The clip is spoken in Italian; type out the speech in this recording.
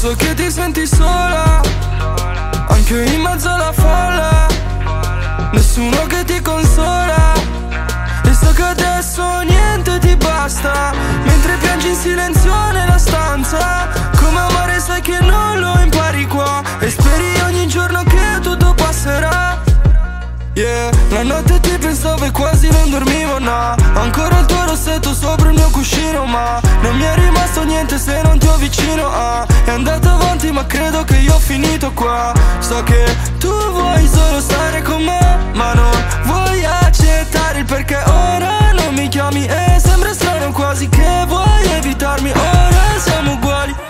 So che ti senti sola, anche in mezzo alla folla. Nessuno che ti consola, e so che adesso niente ti basta, mentre piangi in silenzio nella stanza. Come amare sai che non lo impari qua, e speri ogni giorno che tutto passerà. Yeah, la notte ti pensavo e quasi non dormivo, no. Ho ancora il tuo rossetto sopra il mio cuscino, ma non mi è rimasto niente se non ti ho vicino, ah. È andato avanti ma credo che io ho finito qua. So che tu vuoi solo stare con me, ma non vuoi accettare il perché ora non mi chiami. E sembra strano quasi che vuoi evitarmi, ora siamo uguali.